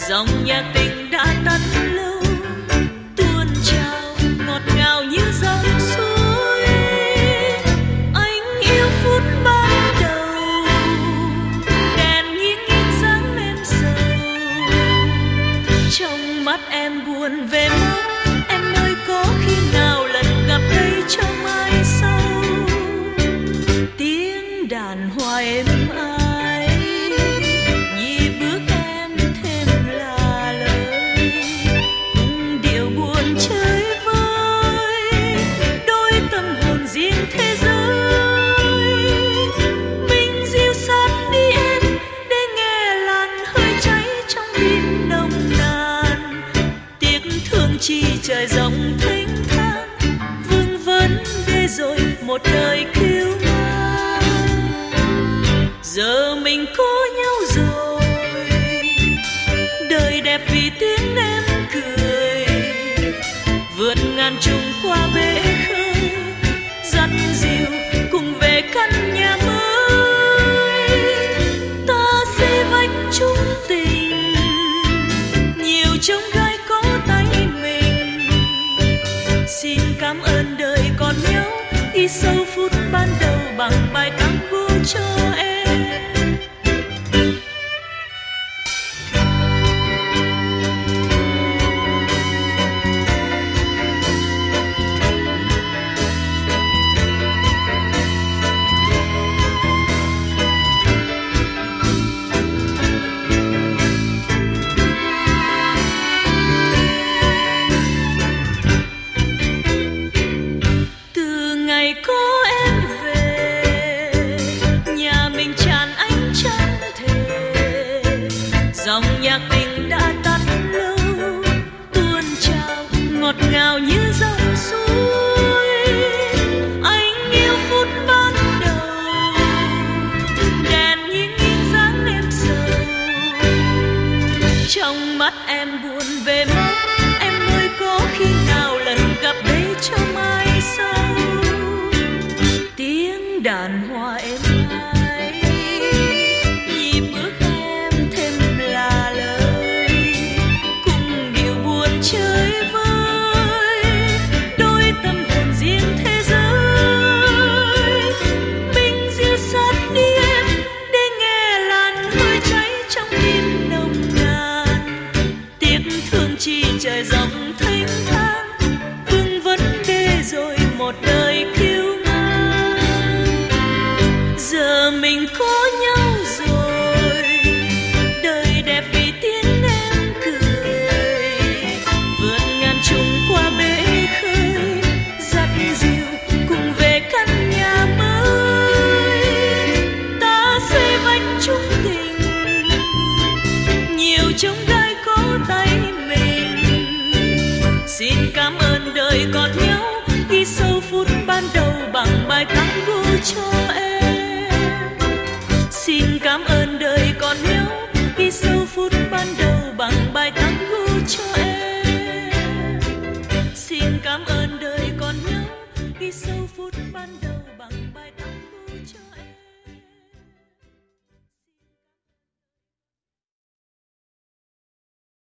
dòng nhạc tình đã tắt lâu, tuôn trào ngọt ngào như dòng suối. Anh yêu phút ban đầu, đèn nghiêng nghiêng sáng em sầu. Trong mắt em buồn về mong em ơi, có khi nào lần gặp đây cho mai sau. Tiếng đàn hoa êm ái nhịp bước em thêm là lời, cùng điệu buồn chơi vơi đôi tâm hồn riêng thế giới. Mình dịu sát đi em để nghe làn hơi cháy trong tim nồng nàn. Tiếc thương chi trời rộng thênh thang, vương vấn để rồi một đời kiêu mang. Giờ mình có nhau rồi, đời đẹp vì tiếng em cười. Vượt ngàn trùng qua bể khơi, dắt dìu cùng về căn nhà mới. Ta sẽ vách chung tình, nhiều chông gai có tay mình. Xin cảm ơn đời còn nhau, ghi sâu phút ban đầu bằng bài tango cho em. Từ ngày có em về, nhà mình tràn ánh trăng thề. Dòng nhạc tình đã tắt lâu, tuôn trào ngọt ngào như dòng suối. Anh yêu phút ban đầu, đèn nghiêng nghiêng sáng em sầu. Trong mắt em buồn về mong em ơi, có khi nào lần gặp đây cho mai sau. Tiếng đàn hoa êm ái nhịp bước em thêm là lời, cùng điệu buồn chơi vơi đôi tâm hồn riêng thế giới. Mình dịu sát đi em để nghe làn hơi cháy trong tim nồng nàn. Tiếc thương chi trời rộng thênh thang, vương vấn để rồi một đời kiêu mang. Giờ mình có nhau rồi, đời đẹp vì tiếng em cười. Vượt ngàn trùng qua bể khơi, dắt dìu cùng về căn nhà mới. Ta sẽ vách chung tình, nhiều chông gai có tay mình. Xin cảm ơn đời còn nhau, ghi sâu phút ban đầu bằng bài tango cho em. Xin cảm ơn đời còn nhau, ghi sâu phút ban đầu bằng bài tango cho em. Xin cảm ơn đời còn nhau, ghi sâu phút ban đầu bằng bài tango.